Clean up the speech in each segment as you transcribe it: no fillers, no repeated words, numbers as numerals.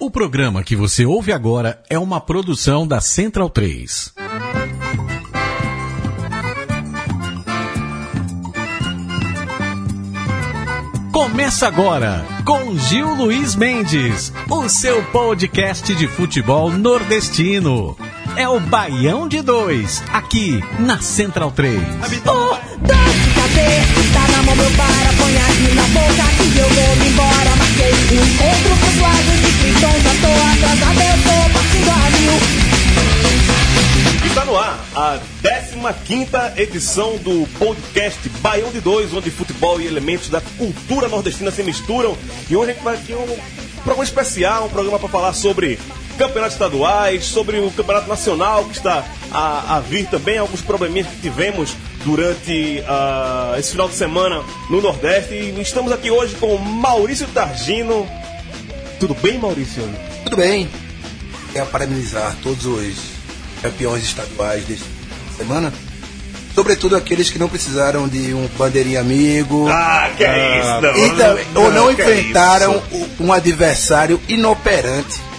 O programa que você ouve agora é uma produção da Central 3. Começa agora com Gil Luiz Mendes, o seu podcast de futebol nordestino. É o Baião de 2, aqui na Central 3. Dor de cabeça, tá na mão meu para, põe aqui na boca que eu vou me embora. Marquei um encontro com os lados de Cristão, já tô atrasado, eu tô partindo a mil. Está no ar a 15ª edição do podcast Baião de 2, onde futebol e elementos da cultura nordestina se misturam. E hoje a gente vai aqui um programa especial, um programa para falar sobre campeonatos estaduais, sobre o campeonato nacional que está a vir também, alguns probleminhas que tivemos durante esse final de semana no Nordeste. E estamos aqui hoje com Maurício Targino. Tudo bem, Maurício? Tudo bem. Quero parabenizar todos os campeões estaduais desta semana, sobretudo aqueles que não precisaram de um bandeirinha amigo. Que é isso? Ou não enfrentaram um adversário inoperante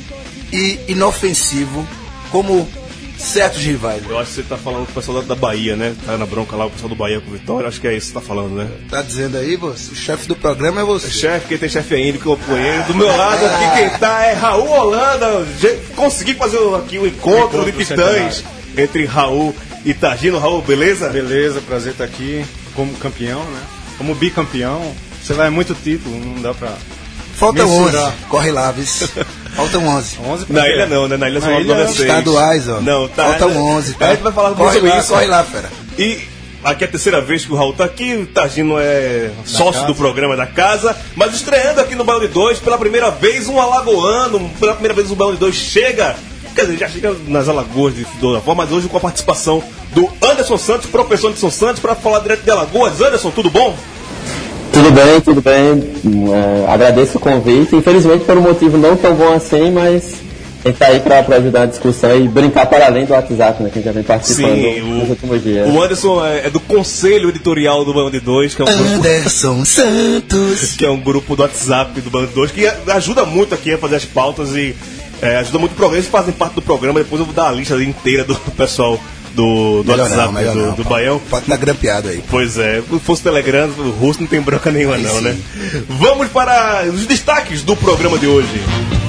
e inofensivo como certos rivais. Eu acho que você tá falando com o pessoal da Bahia, né? Tá na bronca lá, o pessoal do Bahia com o Vitória. Acho que é isso que você tá falando, né? Tá dizendo aí, você? O chefe do programa é você. Chefe, quem tem chefe ainda, que eu apoiei. Do meu lado aqui quem tá é Raul Holanda. Consegui fazer aqui o encontro de titãs entre Raul e Targino. Raul, beleza? Beleza, prazer estar aqui como campeão, né? Como bicampeão. Você vai muito título, não dá pra... Faltam 11, corre lá, viu? Faltam 11. Na ilha não, né? Na ilha são 16. Estaduais, ó. Não, tá. Faltam 11, tá? A gente vai falar corre sobre lá, isso. Corre lá, fera. E aqui é a terceira vez que o Raul tá aqui, o Targino é sócio do programa da casa, mas estreando aqui no Baião de 2, pela primeira vez um alagoano, pela primeira vez o Baião de 2 chega, quer dizer, já chega nas Alagoas de toda forma, mas hoje com a participação do Anderson Santos, professor Anderson Santos, para falar direto de Alagoas. Anderson, tudo bom? Tudo bem. Agradeço o convite. Infelizmente por um motivo não tão bom assim, mas a gente tá aí para ajudar a discussão e brincar para além do WhatsApp, né? Que a gente já vem participando nos últimos dias. O Anderson é do conselho editorial do Baião de 2, que é um Anderson Santos, que é um grupo do WhatsApp do Baião de 2, que ajuda muito aqui a fazer as pautas e ajuda muito o programa. Eles fazem parte do programa, depois eu vou dar a lista inteira do pessoal do WhatsApp do Baião. Pode estar grampeado aí. Pois é, se fosse Telegram, o rosto não tem bronca nenhuma não, né? Vamos para os destaques do programa de hoje.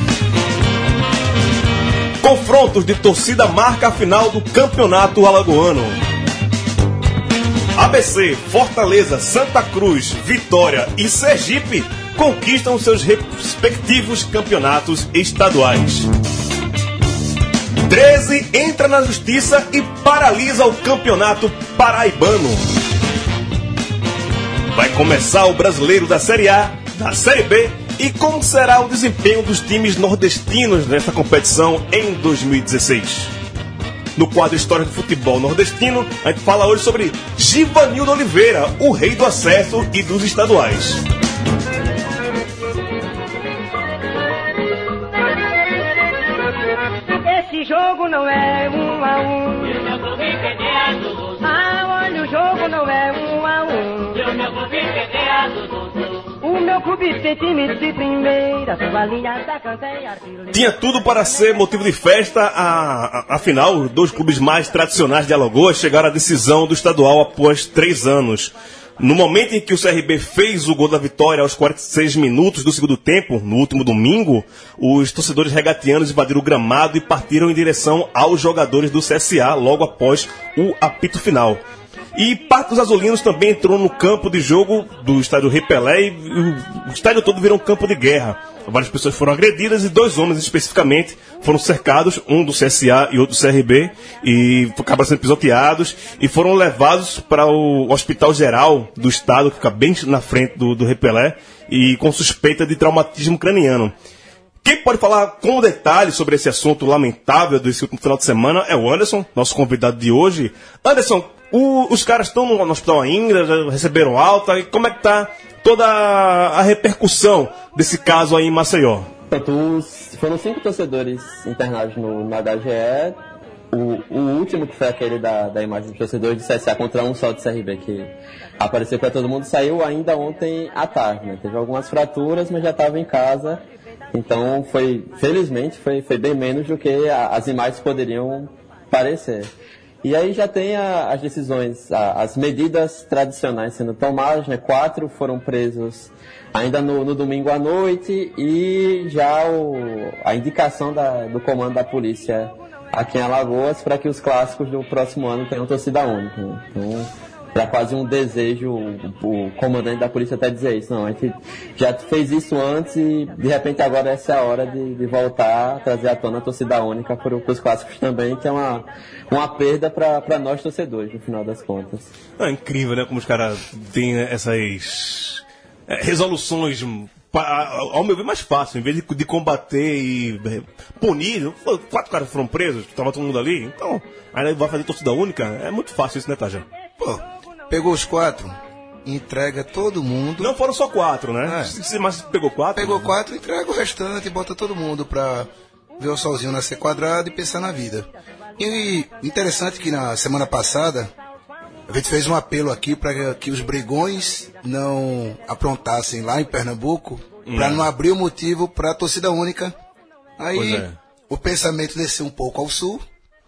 Confrontos de torcida marca a final do Campeonato Alagoano. ABC, Fortaleza, Santa Cruz, Vitória e Sergipe conquistam seus respectivos campeonatos estaduais. 13 entra na justiça e paralisa o campeonato paraibano. Vai começar o brasileiro da Série A, da Série B, e como será o desempenho dos times nordestinos nesta competição em 2016? No quadro História do Futebol Nordestino, a gente fala hoje sobre Givanildo Oliveira, o rei do acesso e dos estaduais. Esse jogo não é 1-1. Olha, o jogo não é 1-1. O meu clube tem time de primeira, sua linha da canteia. Tinha tudo para ser motivo de festa, afinal, os dois clubes mais tradicionais de Alagoas chegaram à decisão do estadual após 3 anos. No momento em que o CRB fez o gol da vitória aos 46 minutos do segundo tempo, no último domingo, os torcedores regatianos invadiram o gramado e partiram em direção aos jogadores do CSA logo após o apito final. E parte dos azulinos também entrou no campo de jogo do estádio Rei Pelé e o estádio todo virou um campo de guerra. Várias pessoas foram agredidas e 2 homens especificamente foram cercados, um do CSA e outro do CRB, e acabaram sendo pisoteados e foram levados para o Hospital Geral do Estado, que fica bem na frente do Rei Pelé, e com suspeita de traumatismo craniano. Quem pode falar com detalhes sobre esse assunto lamentável desse último final de semana é o Anderson, nosso convidado de hoje. Anderson, os caras estão no hospital ainda, já receberam alta, e como é que está toda a repercussão desse caso aí em Maceió? Foram 5 torcedores internados no HGE. O último, que foi aquele da imagem do torcedor de CSA contra um só de CRB, que apareceu para todo mundo, saiu ainda ontem à tarde, né? Teve algumas fraturas, mas já estava em casa. Então, felizmente, foi bem menos do que as imagens poderiam parecer. E aí já tem as decisões, as medidas tradicionais sendo tomadas, né? 4 foram presos ainda no domingo à noite e já a indicação do comando da polícia aqui em Alagoas para que os clássicos do próximo ano tenham torcida única, né? Então, era quase um desejo, o comandante da polícia até dizer isso. Não, a gente já fez isso antes e de repente agora essa é a hora de voltar a trazer à tona a torcida única para os clássicos também, que é uma perda para nós torcedores, no final das contas. É incrível, né, como os caras têm essas resoluções, ao meu ver, mais fácil. Em vez de combater e punir, 4 caras foram presos, estava todo mundo ali, então aí vai fazer torcida única, é muito fácil isso, né, Taja? Pô, pegou os 4, entrega todo mundo. Não foram só 4, né? Mas pegou 4? Pegou 4, entrega o restante, bota todo mundo pra ver o solzinho nascer quadrado e pensar na vida. E interessante que na semana passada a gente fez um apelo aqui para que os brigões não aprontassem lá em Pernambuco, para não abrir o motivo para a torcida única. Aí o pensamento desceu um pouco ao sul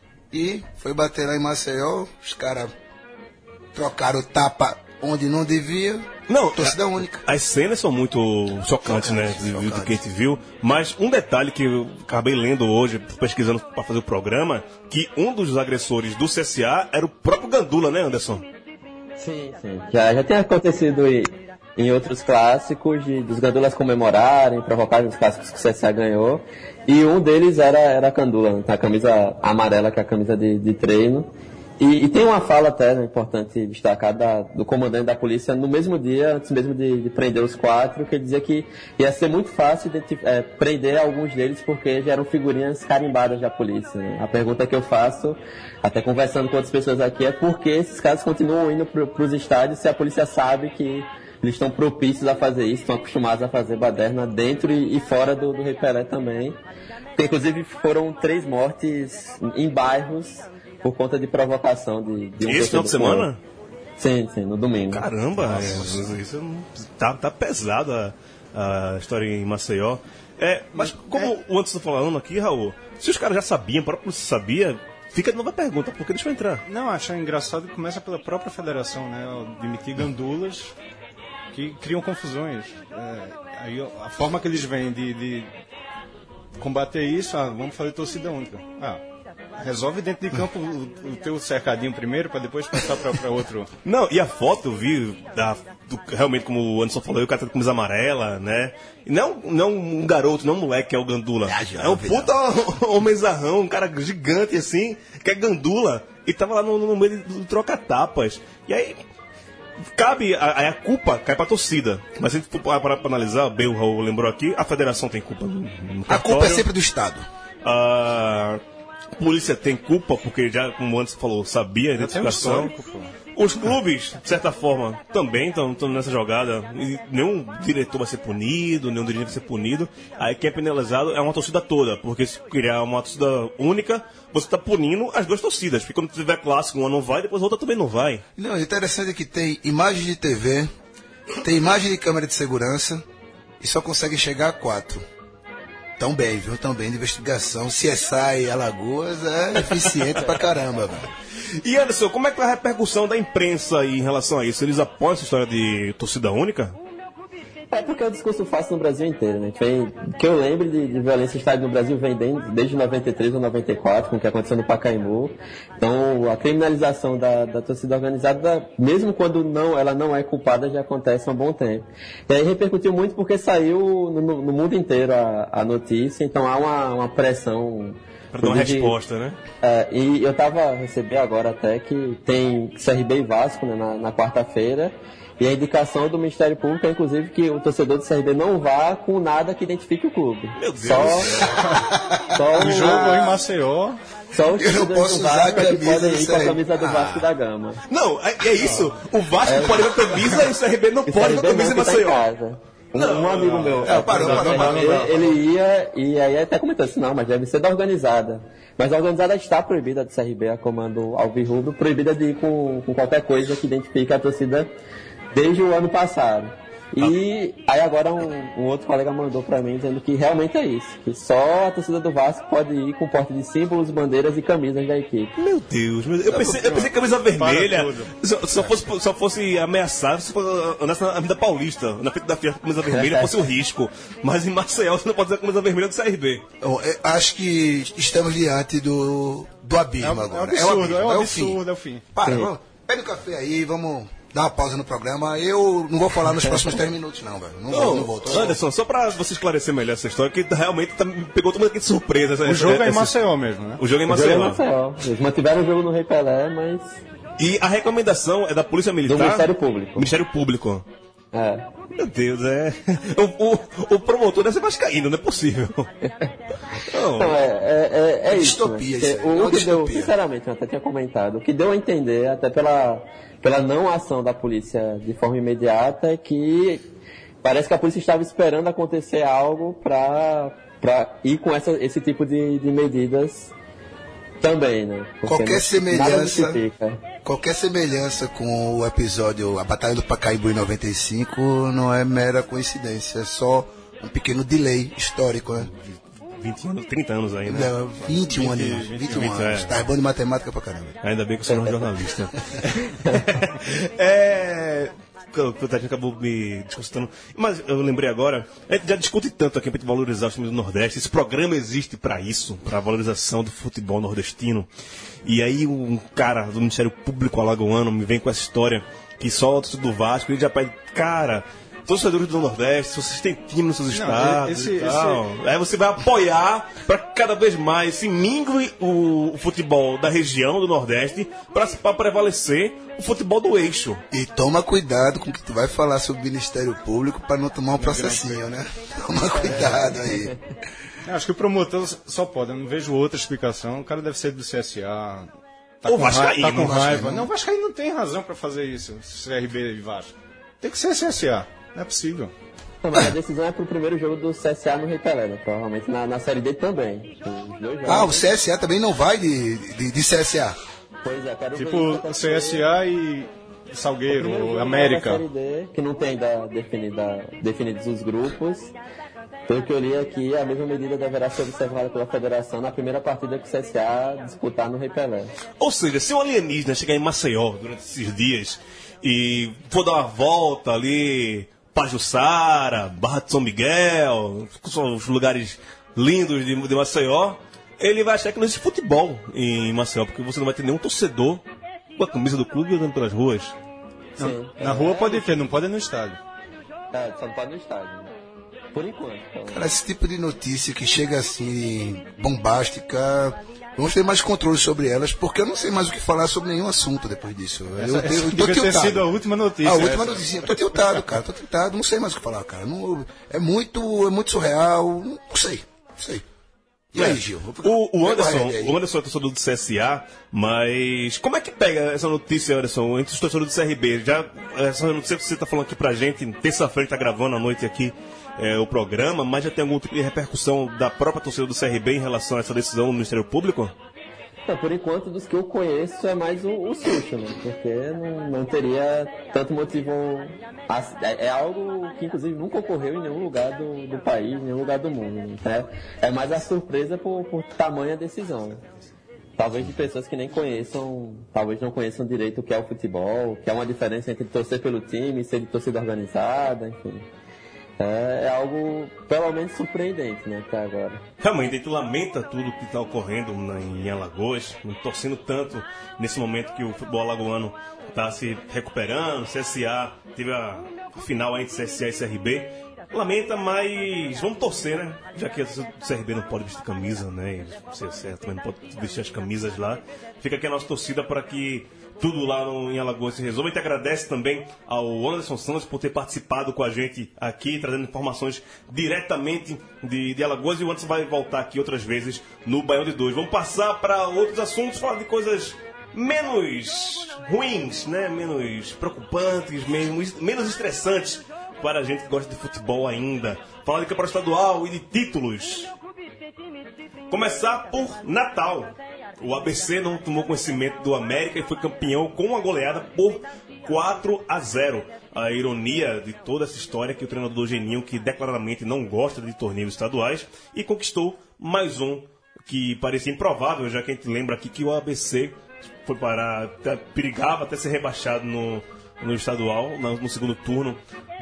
e foi bater lá em Maceió. Os caras trocaram o tapa onde não devia. Não, torcida única. As cenas são muito chocantes, né? Do que a gente viu. Mas um detalhe que eu acabei lendo hoje, pesquisando para fazer o programa, que um dos agressores do CSA era o próprio Gandula, né, Anderson? Sim. Já tem acontecido em outros clássicos, dos Gandulas comemorarem, provocarem os clássicos que o CSA ganhou. E um deles era a Gandula, a camisa amarela, que é a camisa de treino. E tem uma fala até, né, importante destacar, do comandante da polícia no mesmo dia, antes mesmo de prender os 4, que ele dizia que ia ser muito fácil prender alguns deles porque já eram figurinhas carimbadas da polícia, né? A pergunta que eu faço, até conversando com outras pessoas aqui, é por que esses caras continuam indo para os estádios se a polícia sabe que eles estão propícios a fazer isso, estão acostumados a fazer baderna dentro e fora do Rei Pelé também. Inclusive foram 3 mortes em bairros por conta de provocação de um esse final de semana? Sim, no domingo. Caramba, isso tá pesada a história em Maceió. Mas como o Anderson tá falando aqui, Raul, se os caras já sabiam, a própria polícia sabia, fica de nova pergunta, por que deixa eu entrar? Não, acho engraçado que começa pela própria federação, né? De emitir gandulas que criam confusões. Aí a forma que eles vêm de combater isso, vamos fazer torcida única. Resolve dentro de campo o teu cercadinho primeiro, para depois passar para outro. Não, e a foto, eu vi, realmente, como o Anderson falou, o cara tá com camisa amarela, né? E não um garoto, não um moleque que é o Gandula. É um puta homenzarrão, um cara gigante assim, que é Gandula, e tava lá no meio do troca-tapas. E aí, a culpa cai pra torcida. Mas se a gente for parar pra analisar, bem o Raul lembrou aqui, a federação tem culpa no a culpa é sempre do Estado. A polícia tem culpa, porque já, como o Anderson falou, sabia a identificação. Os clubes, de certa forma, também estão nessa jogada. E nenhum diretor vai ser punido, nenhum dirigente vai ser punido. Aí quem é penalizado é uma torcida toda, porque se criar uma torcida única, você está punindo as 2 torcidas. Porque quando tiver clássico, uma não vai, depois a outra também não vai. Não, o interessante é que tem imagem de TV, tem imagem de câmera de segurança e só consegue chegar a 4. Tão bem de investigação. CSI Alagoas é eficiente pra caramba, velho. E Anderson, como é que é a repercussão da imprensa aí em relação a isso? Eles apoiam essa história de torcida única? É porque é um discurso fácil no Brasil inteiro, né? Que eu lembro de violência em estádio no Brasil vem desde 93 ou 94, com o que aconteceu no Pacaembu. Então, a criminalização da torcida organizada, mesmo quando ela não é culpada, já acontece há um bom tempo. E aí repercutiu muito porque saiu no mundo inteiro a notícia, então há uma pressão. Para dar uma resposta, né? E eu recebi agora até que tem CRB e Vasco, né, na quarta-feira. E a indicação do Ministério Público é, inclusive, que o torcedor do CRB não vá com nada que identifique o clube. Meu Deus! Só o jogo em Maceió. Só os torcedores do Vasco que podem ir com a camisa do Vasco da Gama. Não, é isso. O Vasco pode ir com a camisa e o CRB não pode ir com a camisa em Maceió. Um amigo meu, ele ia, e aí até comentou assim, não, mas deve ser da organizada. Mas a organizada está proibida do CRB, a comando alvirrubro, proibida de ir com qualquer coisa que identifique a torcida desde o ano passado. E aí agora um outro colega mandou pra mim dizendo que realmente é isso, que só a torcida do Vasco pode ir com porte de símbolos, bandeiras e camisas da equipe. Meu Deus, eu pensei que camisa vermelha só fosse ameaçar se andasse na Avenida Paulista, na frente da Fiat com camisa vermelha fosse o risco. Mas em Maceió você não pode usar a camisa vermelha do CRB. Acho que estamos diante do abismo agora. É o fim. Para, pega o café aí, vamos dar uma pausa no programa. Eu não vou falar nos próximos 3 minutos, não, velho. Não vou. Anderson, só pra você esclarecer melhor essa história, que realmente me pegou todo mundo aqui de surpresa. O jogo é em Maceió mesmo, né? O jogo é em Maceió. Eles mantiveram o jogo no Rei Pelé, mas... E a recomendação é da Polícia Militar? Do Ministério Público. Ministério Público. É. Meu Deus, o promotor deve ser vascaíno, não é possível. Não, é isso. Distopia, né? isso. O que deu, sinceramente, eu até tinha comentado, o que deu a entender, até pela não ação da polícia de forma imediata, é que parece que a polícia estava esperando acontecer algo para ir com esse tipo de medidas também, né? Porque qualquer semelhança com o episódio A Batalha do Pacaembu em 95 não é mera coincidência, é só um pequeno delay histórico, né? 20 anos, 30 anos ainda. Não, 21 anos. 21 anos. Tá bom de matemática pra caramba. Ainda bem que você não é um jornalista. O Tadinho acabou me discutindo. Mas eu lembrei agora, a gente já discute tanto aqui pra gente valorizar os times do Nordeste. Esse programa existe pra isso, pra valorização do futebol nordestino. E aí um cara do Ministério Público alagoano me vem com essa história que só o torcedor do Vasco, ele já pede, cara, torcedores do Nordeste, se vocês têm time nos seus estados e tal, aí você vai apoiar para cada vez mais se mingue o futebol da região do Nordeste para prevalecer o futebol do eixo. E toma cuidado com o que tu vai falar sobre o Ministério Público para não tomar um processinho, né? Toma cuidado aí. Acho que o promotor só pode, eu não vejo outra explicação. O cara deve ser do CSA. Ou Vascaíno. Tá com raiva. Não, o Vascaíno não tem razão para fazer isso. CRB e Vasco. Tem que ser CSA. Não é possível. Não, mas a decisão é pro primeiro jogo do CSA no Rei Pelé, né? Provavelmente na Série D também. O CSA também não vai de CSA. Pois é, quero tipo ver CSA e Salgueiro, América. Série D, que não tem definidos os grupos. Pelo que eu li aqui, a mesma medida deverá ser observada pela federação na primeira partida que o CSA disputar no Rei Pelé. Ou seja, se um alienígena chegar em Maceió durante esses dias e for dar uma volta ali, Pajuçara, Barra de São Miguel, que são os lugares lindos de Maceió, ele vai achar que não existe futebol em Maceió, porque você não vai ter nenhum torcedor com a camisa do clube andando pelas ruas. Sim. Na rua pode ter, não pode ir no estádio. Só não pode no estádio, né? Por enquanto. Então. Cara, esse tipo de notícia que chega assim, bombástica, vamos ter mais controle sobre elas, porque eu não sei mais o que falar sobre nenhum assunto depois disso. Eu tô ter tiltado. sido a última notícia. A última notícia. Eu tô tiltado, cara. Tô tiltado, não sei mais o que falar, cara. Não, é muito surreal. Não sei. E aí, Gil? O Anderson é torcedor do CSA, mas como é que pega essa notícia, Anderson, entre os torcedores do CRB? Essa notícia que você está falando aqui pra gente, terça-feira, tá gravando à noite aqui o programa, mas já tem algum tipo de repercussão da própria torcida do CRB em relação a essa decisão do Ministério Público? Por enquanto, dos que eu conheço, é mais o susto, né? Porque não teria tanto motivo. É algo que, inclusive, nunca ocorreu em nenhum lugar do país, em nenhum lugar do mundo. Né? É mais a surpresa por tamanha decisão. Né? Talvez de pessoas que nem conheçam, talvez não conheçam direito o que é o futebol, que é uma diferença entre torcer pelo time e ser de torcida organizada, enfim. É algo, pelo menos, surpreendente, né, até agora. Realmente, a gente lamenta tudo que está ocorrendo em Alagoas, torcendo tanto nesse momento que o futebol alagoano está se recuperando, CSA teve a final entre CSA e CRB. Lamenta, mas vamos torcer, né? Já que o CRB não pode vestir camisa, né? E o CSA também não pode vestir as camisas lá. Fica aqui a nossa torcida para que tudo lá em Alagoas se resolva. A gente agradece também ao Anderson Santos por ter participado com a gente aqui, trazendo informações diretamente de Alagoas. E o Anderson vai voltar aqui outras vezes no Baião de 2. Vamos passar para outros assuntos, falar de coisas menos ruins, né? Menos preocupantes, menos estressantes para a gente que gosta de futebol ainda. Falar de campeonato estadual e de títulos. Começar por Natal. O ABC não tomou conhecimento do América e foi campeão com uma goleada por 4-0. A ironia de toda essa história é que o treinador do Geninho, que declaradamente não gosta de torneios estaduais, e conquistou mais um que parecia improvável, já que a gente lembra aqui que o ABC foi parar, perigava até ser rebaixado no estadual, no segundo turno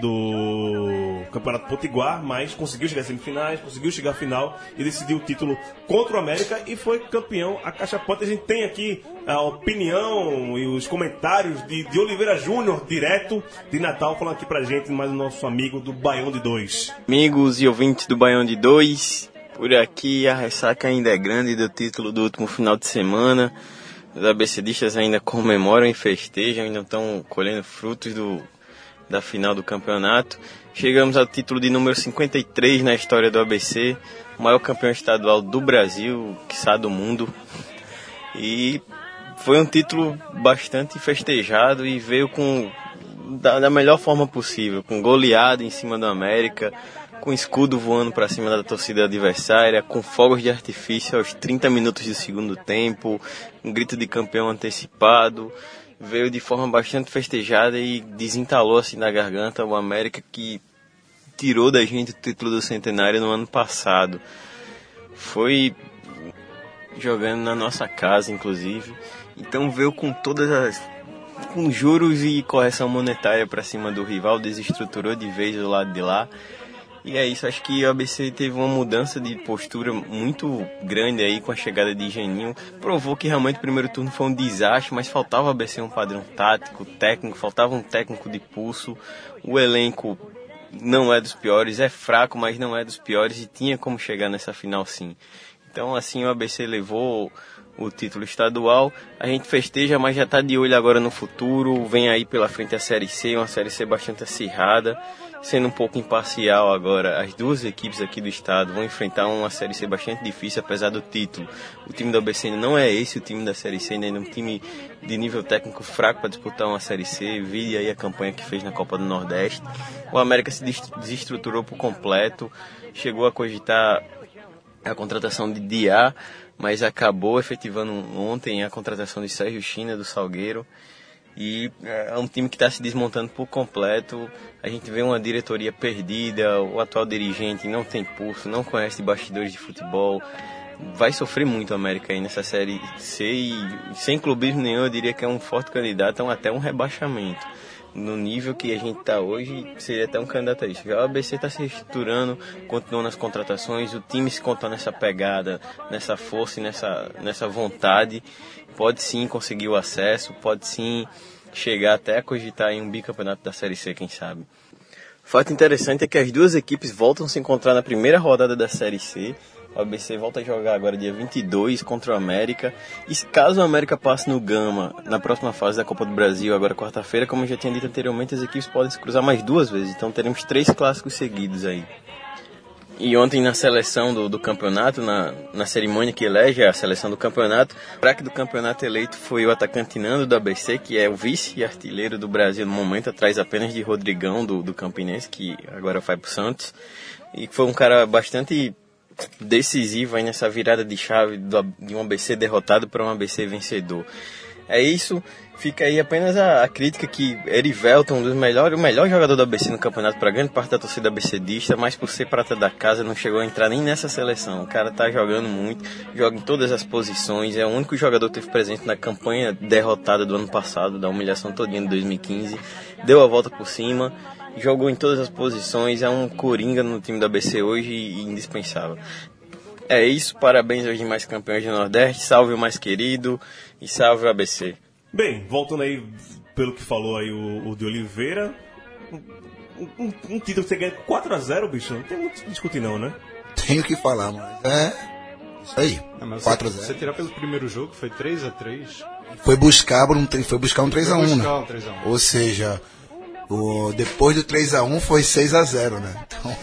do Campeonato Potiguar, mas conseguiu chegar às semifinais, conseguiu chegar à final e decidiu o título contra o América e foi campeão acachapante. A gente tem aqui a opinião e os comentários de Oliveira Júnior, direto de Natal, falando aqui pra gente, mais o nosso amigo do Baião de 2. Amigos e ouvintes do Baião de 2, por aqui a ressaca ainda é grande do título do último final de semana. Os ABCdistas ainda comemoram e festejam, ainda estão colhendo frutos da final do campeonato. Chegamos ao título de número 53 na história do ABC, o maior campeão estadual do Brasil, quiçá do mundo. E foi um título bastante festejado e veio da melhor forma possível, com goleada em cima do América, com escudo voando para cima da torcida adversária, com fogos de artifício aos 30 minutos do segundo tempo, um grito de campeão antecipado. Veio de forma bastante festejada e desentalou assim na garganta o América, que tirou da gente o título do centenário no ano passado. Foi jogando na nossa casa, inclusive. Então veio com com juros e correção monetária para cima do rival, desestruturou de vez do lado de lá. E é isso, acho que o ABC teve uma mudança de postura muito grande aí com a chegada de Geninho. Provou que realmente o primeiro turno foi um desastre, mas faltava ao ABC um padrão tático, técnico, faltava um técnico de pulso. O elenco não é dos piores, é fraco, mas não é dos piores e tinha como chegar nessa final sim. Então assim o ABC levou o título estadual, a gente festeja, mas já está de olho agora no futuro. Vem aí pela frente a Série C, uma Série C bastante acirrada. Sendo um pouco imparcial agora, as duas equipes aqui do estado vão enfrentar uma Série C bastante difícil, apesar do título. O time do ABC não é esse, o time da Série C ainda é um time de nível técnico fraco para disputar uma Série C. Vi aí a campanha que fez na Copa do Nordeste. O América se desestruturou por completo, chegou a cogitar a contratação de Diá, mas acabou efetivando ontem a contratação de Sérgio China, do Salgueiro. E é um time que está se desmontando por completo. A gente vê uma diretoria perdida, o atual dirigente não tem pulso, não conhece bastidores de futebol. Vai sofrer muito o América aí nessa Série C e sem clubismo nenhum eu diria que é um forte candidato a até um rebaixamento. No nível que a gente está hoje, seria até um candidato a isso. Já o ABC está se reestruturando, continuou nas contratações, o time se conta nessa pegada, nessa força e nessa vontade. Pode sim conseguir o acesso, pode sim chegar até a cogitar em um bicampeonato da Série C, quem sabe. O fato interessante é que as duas equipes voltam a se encontrar na primeira rodada da Série C. O ABC volta a jogar agora dia 22 contra o América. E caso o América passe no Gama na próxima fase da Copa do Brasil, agora quarta-feira, como eu já tinha dito anteriormente, as equipes podem se cruzar mais duas vezes. Então teremos 3 clássicos seguidos aí. E ontem na seleção do campeonato, na cerimônia que elege a seleção do campeonato, o craque do campeonato eleito foi o atacante Nando do ABC, que é o vice-artilheiro do Brasil no momento, atrás apenas de Rodrigão do Campinense, que agora vai pro Santos. E foi um cara bastante decisivo aí nessa virada de chave de um ABC derrotado para um ABC vencedor. É isso, fica aí apenas a crítica que Erivelton, o melhor jogador do ABC no campeonato para grande parte da torcida ABCdista, mas por ser prata da casa não chegou a entrar nem nessa seleção. O cara tá jogando muito, joga em todas as posições, é o único jogador que teve presente na campanha derrotada do ano passado, da humilhação todinha de 2015, deu a volta por cima, jogou em todas as posições, é um coringa no time do ABC hoje e indispensável. É isso, parabéns aos demais campeões do Nordeste, salve o mais querido e salve o ABC. Bem, voltando aí pelo que falou aí o de Oliveira, um título que você ganha 4-0, bicho, não tem muito o que discutir não, né? Tenho que falar, mas é isso aí, 4-0. Você tirar pelo primeiro jogo, foi 3-3. Foi buscar um 3-1, né? Um 3-1. Ou seja, depois do 3-1 foi 6-0, né? Então...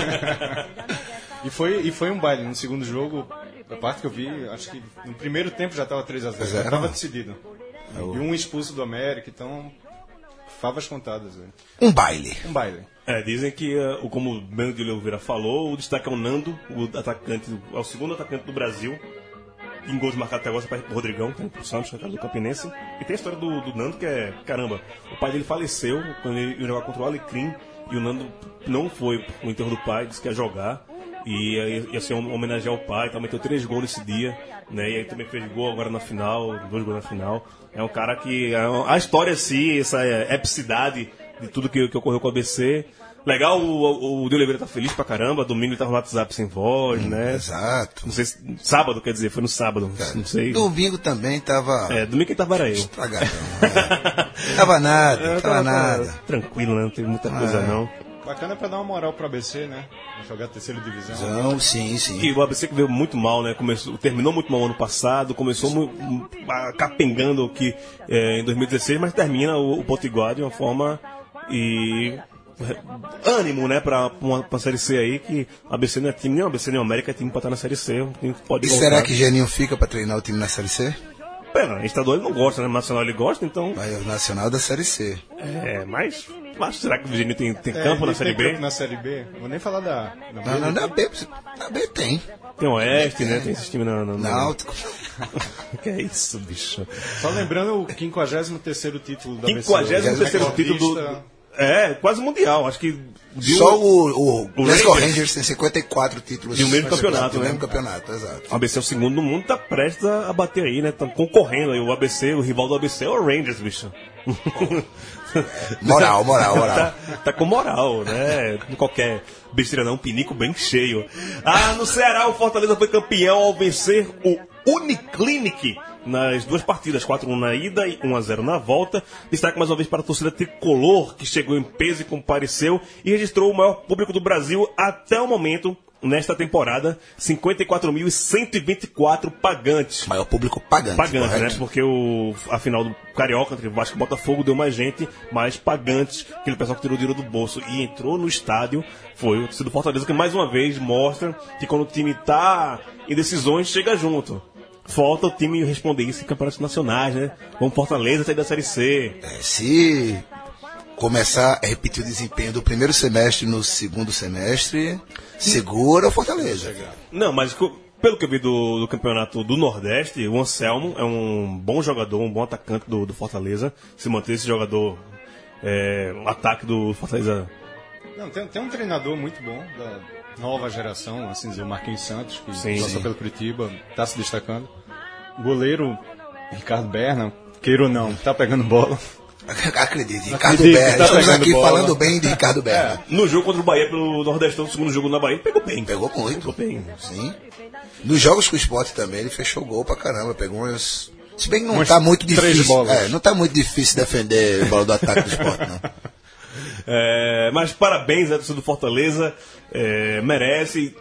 E foi um baile. No segundo jogo, a parte que eu vi, acho que no primeiro tempo já estava 3-0. Já estava decidido. E um expulso do América, então, favas contadas. Véio. Um baile. Dizem que, como o Bento de Oliveira falou, o destaque é o Nando, o segundo atacante do Brasil. em gols marcados até agora, você perde pro Rodrigão, que é pro Santos, do Campinense. E tem a história do Nando, que é, caramba, o pai dele faleceu quando ele ia jogar contra o Alecrim, e o Nando não foi no enterro do pai, disse que ia jogar, e ia ser homenagear o pai, então meteu 3 gols nesse dia, né, e aí também fez gol agora na final, 2 gols na final. É um cara que, a história assim, essa epicidade de tudo que ocorreu com o ABC. Legal, o de Oliveira tá feliz pra caramba. Domingo ele tava no WhatsApp sem voz, né? Exato. Não sei se. Sábado, quer dizer, foi no sábado. Não sei. Domingo também tava. Domingo quem tava era eu. Estragadão. Tava nada. Tranquilo, né? Não teve muita coisa não. Bacana pra dar uma moral pro ABC, né? Jogar a terceira divisão. Sim. E o ABC que veio muito mal, né? Terminou muito mal ano passado, começou capengando aqui em 2016, mas termina o Potiguar de uma forma ânimo, né, pra Série C aí, que o ABC não é time, nem o ABC nem o América é time pra estar na Série C. Pode e será que Geninho fica pra treinar o time na Série C? Pera, estadual ele não gosta, né? Nacional ele gosta, então. Vai o Nacional da Série C. Mas será que o Geninho tem campo na Série B? Campo na Série B? Vou nem falar da Não, na B tem. Tem o Oeste, né? Tem esse time no Náutico. Que é isso, bicho. Só lembrando o 53º título da ABC. 53º título quase mundial. Acho que. Só o Glasgow Rangers tem 54 títulos. E o mesmo campeonato, né? O mesmo campeonato, exato. O ABC é o segundo do mundo, tá prestes a bater aí, né? Tá concorrendo aí. O ABC, o rival do ABC é o Rangers, bicho. Moral. Tá com moral, né? Qualquer besteira não, um pinico bem cheio. No Ceará, o Fortaleza foi campeão ao vencer o Uniclinic nas 2 partidas, 4-1 na ida e 1-0 na volta. Destaque mais uma vez para a torcida tricolor, que chegou em peso e compareceu e registrou o maior público do Brasil até o momento, nesta temporada, 54.124 pagantes. Maior público pagante, correto? Né? Porque a final do Carioca entre Vasco e Botafogo deu mais gente, mais pagantes, aquele pessoal que tirou o dinheiro do bolso e entrou no estádio. Foi o torcedor do Fortaleza que mais uma vez mostra que quando o time tá em decisões, chega junto. Falta o time responder isso em campeonatos nacionais, né? Vamos Fortaleza sair da Série C. Se começar a repetir o desempenho do primeiro semestre no segundo semestre, segura o Fortaleza. Não, mas pelo que eu vi do campeonato do Nordeste, o Anselmo é um bom jogador, um bom atacante do Fortaleza. Se manter esse jogador, o ataque do Fortaleza... Não, tem um treinador muito bom da nova geração, assim dizer, o Marquinhos Santos, que passou pelo Curitiba, está se destacando. Goleiro Ricardo Berna, queira ou não, tá pegando bola. Acredite, Ricardo Berna. Tá Estamos aqui bola. falando bem de Ricardo Berna. No jogo contra o Bahia pelo Nordestão, no segundo jogo na Bahia, ele pegou bem. Pegou muito. Pegou bem. Sim. Nos jogos com o Sport também, ele fechou gol pra caramba. Pegou uns... Se bem que não tá muito difícil. Não tá muito difícil defender a bola do ataque do Sport, não. Mas parabéns, torcida do Fortaleza. Merece.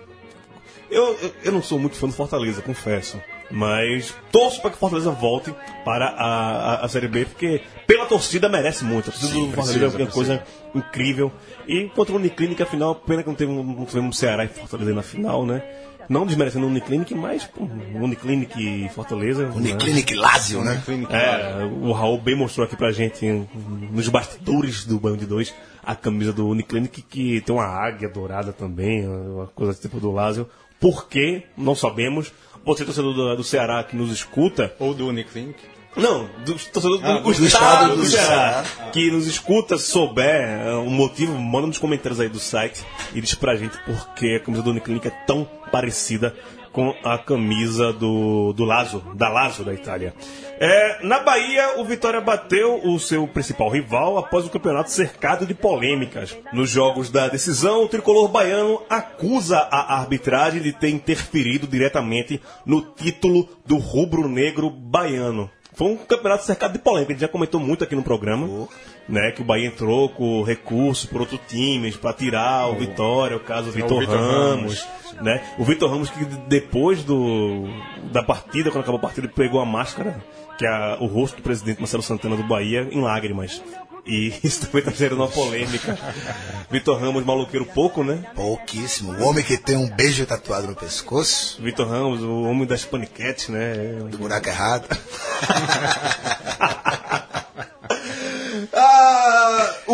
Eu não sou muito fã do Fortaleza, confesso. Mas torço para que o Fortaleza volte para a Série B, porque pela torcida merece muito. A torcida do Fortaleza é uma coisa incrível. E contra o Uniclinic, afinal, pena que não tivemos Ceará e Fortaleza na final, né? Não desmerecendo o Uniclinic, mas Uniclinic e Fortaleza. Uniclinic Lazio, né? O Raul bem mostrou aqui pra gente, nos bastidores do Banho de 2, a camisa do Uniclinic, que tem uma águia dourada também, uma coisa tipo do Lazio. Por quê? Não sabemos. Você, torcedor do Ceará que nos escuta... Ou do Uniclinic? Não, torcedor do estado do Ceará que nos escuta, souber o motivo, manda nos comentários aí do site e diz pra gente porque a camisa do Uniclinic é tão parecida com a camisa da Lazio da Itália. Na Bahia, o Vitória bateu o seu principal rival após o campeonato cercado de polêmicas. Nos jogos da decisão, o tricolor baiano acusa a arbitragem de ter interferido diretamente no título do rubro-negro baiano. Foi um campeonato cercado de polêmica, a gente já comentou muito aqui no programa, né, que o Bahia entrou com recurso por outros times para tirar o Vitória, o caso do Vitor Ramos, né? O Vitor Ramos que depois da partida, quando acabou a partida, ele pegou a máscara, que é o rosto do presidente Marcelo Santana do Bahia, em lágrimas. E isso também está gerando uma polêmica. Vitor Ramos, maloqueiro pouco, né? Pouquíssimo. O homem que tem um beijo tatuado no pescoço. Vitor Ramos, o homem das paniquetes, né? Do buraco errado. O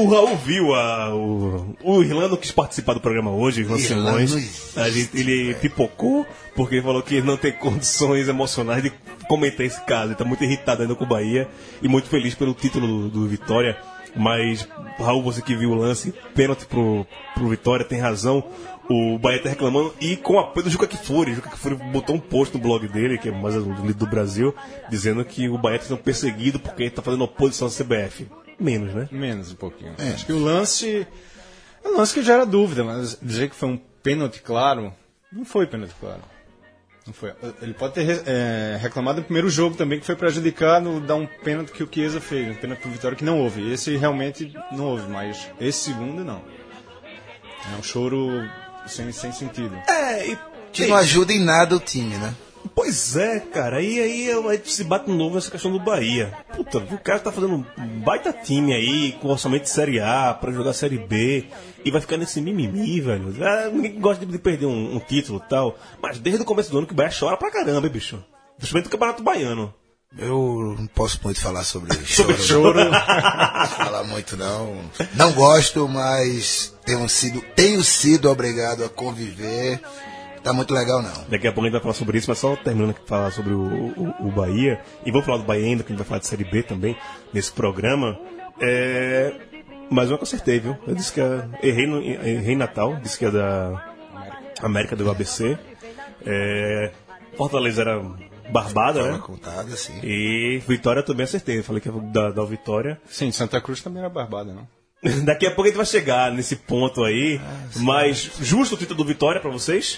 O Raul viu o Irlando quis participar do programa hoje, Irlando Simões. Ele pipocou, porque ele falou que não tem condições emocionais de comentar esse caso. Ele tá muito irritado ainda com o Bahia e muito feliz pelo título do Vitória. Mas, Raul, você que viu o lance, pênalti pro Vitória, tem razão. O Bahia tá reclamando e com o apoio do Juca Kfouri. O Juca Kfouri botou um post no blog dele, que é mais do Brasil, dizendo que o Bahia tá sendo perseguido porque ele tá fazendo oposição à CBF. Menos, né? Menos um pouquinho. Acho que o lance... É um lance que gera dúvida, mas dizer que foi um pênalti claro, não foi pênalti claro. Não foi. Ele pode ter reclamado no primeiro jogo também, que foi prejudicado, dar um pênalti que o Chiesa fez, um pênalti pro Vitória que não houve. Esse realmente não houve, mas esse segundo não. É um choro sem sentido. Que não ajuda em nada o time, né? Pois é, cara. E aí se bate de novo nessa questão do Bahia. Puta, o cara tá fazendo um baita time aí, com orçamento de Série A, pra jogar Série B, e vai ficar nesse mimimi, velho. Ninguém gosta de perder um título e tal, mas desde o começo do ano que o Bahia chora pra caramba, hein, bicho. Principalmente do Campeonato Baiano. Eu não posso muito falar sobre Sobre choro. Não posso falar muito, não. Não gosto, mas tenho sido obrigado a conviver. Tá muito legal, não. Daqui a pouco a gente vai falar sobre isso, mas só terminando aqui de falar sobre o Bahia. E vamos falar do Bahia ainda, que a gente vai falar de Série B também nesse programa. Mas uma que eu acertei, viu? Eu disse que errei em Natal, disse que é da América do ABC. Fortaleza era Barbada, né? Contada, sim. E Vitória também acertei. Eu falei que era da Vitória. Sim, Santa Cruz também era Barbada, não? Daqui a pouco a gente vai chegar nesse ponto aí. Mas justo o título do Vitória pra vocês?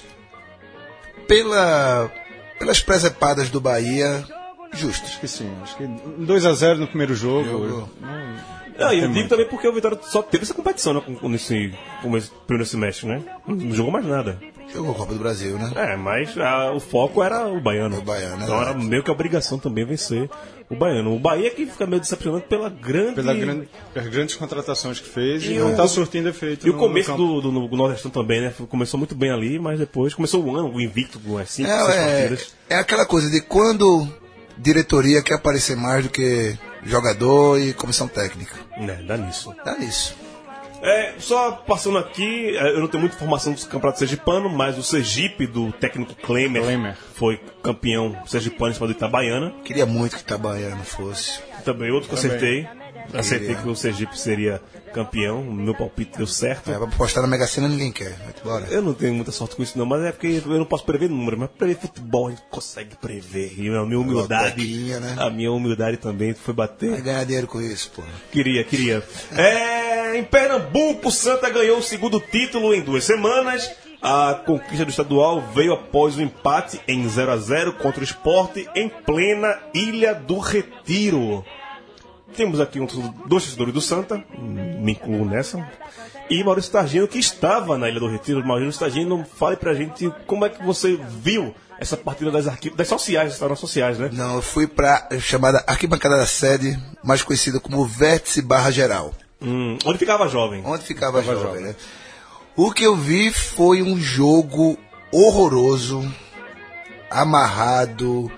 Pelas presepadas do Bahia, justo. Acho que sim. Acho que 2-0 no primeiro jogo. E eu digo também porque o Vitória só teve essa competição, né, nesse primeiro semestre, né? Não jogou mais nada. Jogou a Copa do Brasil, né? Mas o foco era o Baiano. Então era meio que a obrigação também vencer o Baiano. O Bahia que fica meio decepcionado pelas grandes contratações que fez e não está surtindo efeito. E o começo do Nordestão também, né? Começou muito bem ali, mas depois começou o ano, o invicto com as 5, 6 partidas. É aquela coisa de quando diretoria quer aparecer mais do que jogador e comissão técnica. Dá nisso. Só passando aqui, eu não tenho muita informação do campeonato sergipano, mas o Sergipe, do técnico Klemer. Foi campeão sergipano em cima do Itabaiana. Queria muito que Itabaiana fosse. Também outro que eu acertei. Acertei que o Sergipe seria campeão. O meu palpite deu certo. Pra postar na Mega Sena ninguém quer. Bora. Eu não tenho muita sorte com isso não, mas é porque eu não posso prever número, mas prever futebol a gente consegue prever. E a minha humildade, né? A minha humildade também foi bater. Vai ganhar dinheiro com isso, pô. Queria. Em Pernambuco, o Santa ganhou o segundo título em 2 semanas. A conquista do estadual veio após o empate em 0-0 contra o Sport em plena Ilha do Retiro. Temos aqui dois torcedores do Santa, me incluo nessa, e Maurício Targino, que estava na Ilha do Retiro. Maurício Targino, fale pra gente como é que você viu essa partida das sociais, das sociais, né? Não, eu fui pra chamada Arquibancada da Sede, mais conhecida como Vértice Barra Geral. Onde ficava jovem. Né? O que eu vi foi um jogo horroroso, amarrado,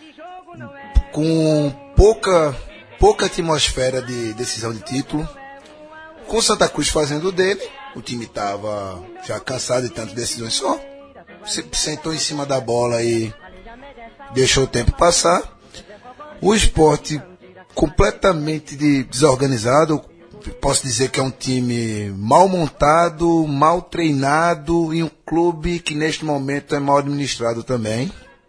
com pouca atmosfera de decisão de título, com Santa Cruz fazendo o dele. O time estava já cansado de tantas decisões só, sentou em cima da bola e deixou o tempo passar. O Sport completamente desorganizado. Posso dizer que é um time mal montado, mal treinado, e um clube que neste momento é mal administrado também.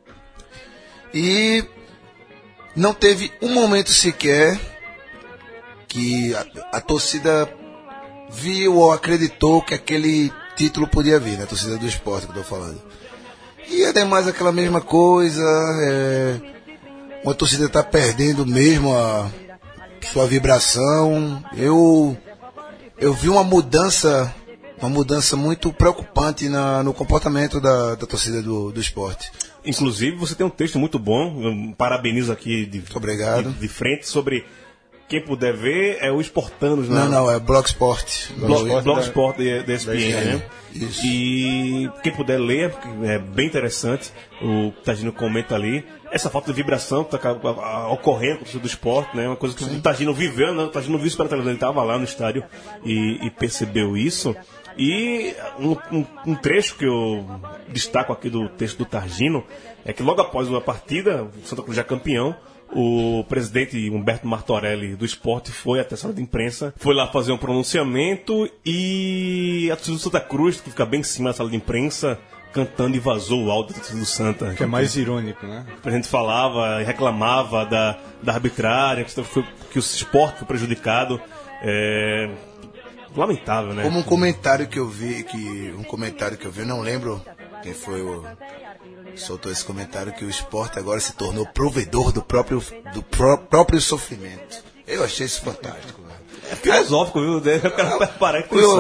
E não teve um momento sequer que a torcida viu ou acreditou que aquele título podia vir, né? A torcida do Sport que eu estou falando. E ademais aquela mesma coisa, uma torcida está perdendo mesmo a sua vibração. Eu vi uma mudança muito preocupante no comportamento da torcida do Sport. Inclusive, você tem um texto muito bom, eu parabenizo aqui Obrigado. De frente sobre quem puder ver é o Esportanos, né? Não, é Blogsport. Blogsport da ESPN, né? Isso. E quem puder ler, porque é bem interessante, o Tagino comenta ali, essa falta de vibração que está ocorrendo com o do esporte, né? Uma coisa que o Tagino viveu, né? O Tagino viu isso pela televisão, ele estava lá no estádio e percebeu isso. E um trecho que eu destaco aqui do texto do Targino é que logo após a partida, o Santa Cruz já campeão, o presidente Humberto Martorelli do esporte foi até a sala de imprensa, foi lá fazer um pronunciamento e a torcida do Santa Cruz, que fica bem em cima da sala de imprensa, cantando e vazou o áudio da torcida do Santa. Que é mais irônico, né? A gente falava e reclamava da arbitragem, que o esporte foi prejudicado. Lamentável, né? Como um comentário que eu vi, não lembro quem foi soltou esse comentário, que o esporte agora se tornou provedor do próprio sofrimento. Eu achei isso fantástico. É filosófico, viu? Eu quero parar de pensar.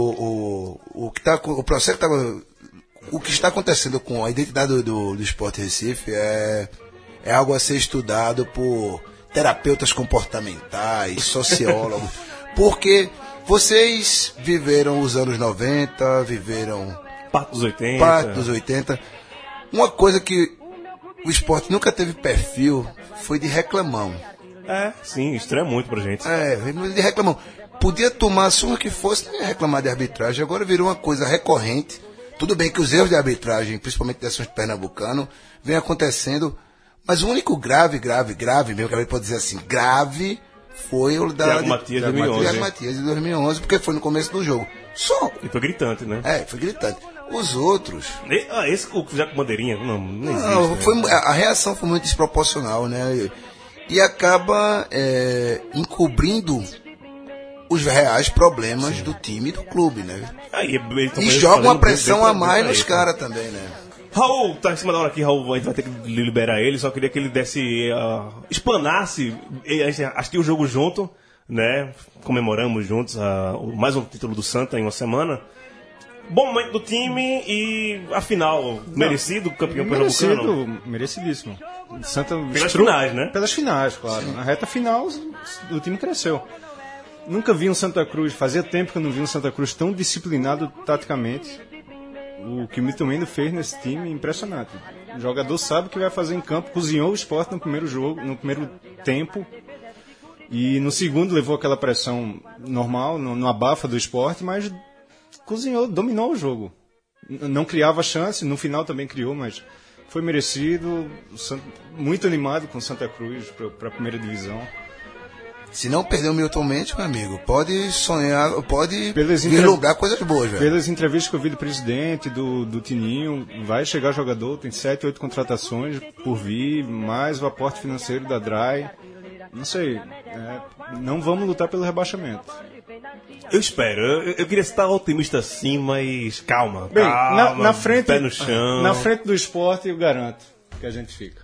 O que está acontecendo com a identidade do Sport Recife é algo a ser estudado por terapeutas comportamentais, sociólogos, porque vocês viveram os anos 90, viveram parte dos 80. Uma coisa que o esporte nunca teve perfil foi de reclamão. Sim, estranha muito pra gente. De reclamão. Podia tomar a suma que fosse, nem reclamar de arbitragem. Agora virou uma coisa recorrente. Tudo bem que os erros de arbitragem, principalmente dessas de Pernambucano, vem acontecendo. Mas o único grave mesmo, que a gente pode dizer assim, grave, foi o da Thiago Matias de 2011, porque foi no começo do jogo. Só. E foi gritante, né? Foi gritante. Os outros... Esse já com bandeirinha? Não existe. A reação foi muito desproporcional, né? E acaba encobrindo os reais problemas do time e do clube, né? E joga uma pressão a mais nos caras também, né? Raul, tá em cima da hora aqui, Raul, a gente vai ter que liberar ele, só queria que ele desse, explanasse, a gente assistiu o jogo junto, né? Comemoramos juntos mais um título do Santa em uma semana. Bom momento do time e, afinal, merecido campeão pernambucano? Merecidíssimo. Santa pelas finais, né? Pelas finais, claro. Na reta final, o time cresceu. Nunca vi um Santa Cruz, fazia tempo que eu não vi um Santa Cruz tão disciplinado taticamente. O que o Milton Mendes fez nesse time é impressionante. O jogador sabe o que vai fazer em campo, cozinhou o esporte no primeiro jogo, no primeiro tempo. E no segundo levou aquela pressão normal, no abafa do esporte, mas cozinhou, dominou o jogo. Não criava chance, no final também criou, mas foi merecido. Muito animado com Santa Cruz para a primeira divisão. Se não perder o Milton Mendes, meu amigo, pode sonhar, pode vislumbrar coisas boas, velho. Pelas entrevistas que eu vi do presidente, do Tininho, vai chegar jogador, tem 7, 8 contratações por vir, mais o aporte financeiro da DRAI. Não sei, não vamos lutar pelo rebaixamento. Eu espero, eu queria estar otimista assim, mas calma. Bem, na frente, pé no chão. Na frente do esporte, eu garanto que a gente fica.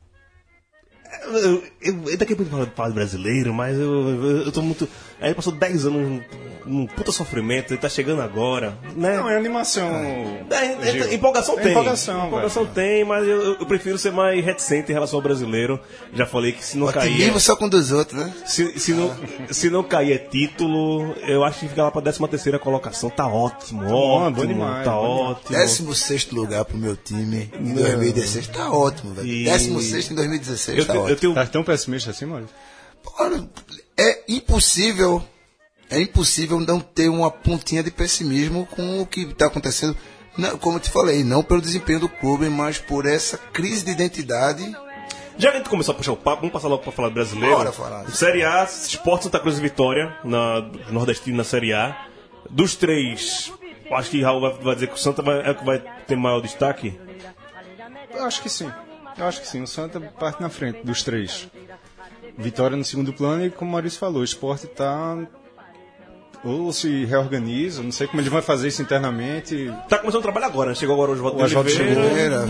Daqui a pouco eu falo brasileiro, mas eu tô muito. Aí passou 10 anos num puta sofrimento, ele tá chegando agora, né? Não, é animação. Empolgação tem. Empolgação tem, mas eu prefiro ser mais reticente em relação ao brasileiro. Já falei que se não cair. Otimismo só com dos outros, né? Se não cair é título, eu acho que fica lá pra 13ª colocação. Tá ótimo, bom demais, tá ótimo. 16º lugar pro meu time em 2016. Tá ótimo, velho. 16º em 2016, tá ótimo. Tá tão pessimista assim, mano? É impossível não ter uma pontinha de pessimismo com o que está acontecendo, não, como eu te falei, não pelo desempenho do clube, mas por essa crise de identidade. Já que a gente começou a puxar o papo, vamos passar logo para falar do brasileiro. Bora falar. Série A, Sport, Santa Cruz e Vitória, nordestino na Série A. Dos três, acho que Raul vai dizer que o Santa é o que vai ter maior destaque? Eu acho que sim. O Santa parte na frente dos três. Vitória no segundo plano e, como o Maurício falou, o Sport está... ou se reorganiza, não sei como ele vai fazer isso internamente. Tá começando o trabalho agora, né? Chegou agora o Oswaldo Oliveira.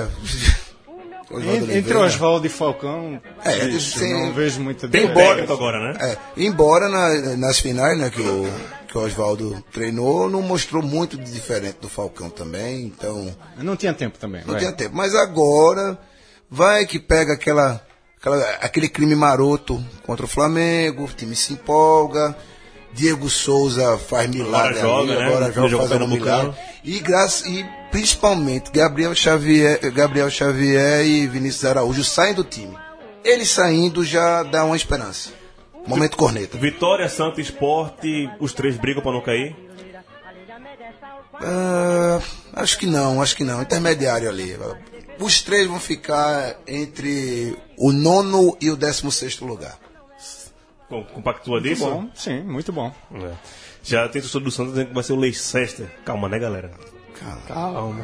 Entre Oswaldo e Falcão, não vejo muita diferença agora, né? Embora nas finais, né, que o Oswaldo treinou, não mostrou muito de diferente do Falcão também, então... Não tinha tempo também. Não tinha tempo, mas agora vai que pega aquele crime maroto contra o Flamengo, o time se empolga, Diego Souza faz milagre agora joga fazendo milagre. E principalmente Gabriel Xavier e Vinícius Araújo saem do time. Eles saindo já dá uma esperança. Momento corneta. Vitória, Santa e Sport, os 3 brigam para não cair? Acho que não. Intermediário ali. Os 3 vão ficar entre o 9º e o 16º lugar. Compactua disso? Muito bom, sim, muito bom. Já tem torcedor do Santos dizendo que vai ser o Leicester. Calma, né, galera? Calma.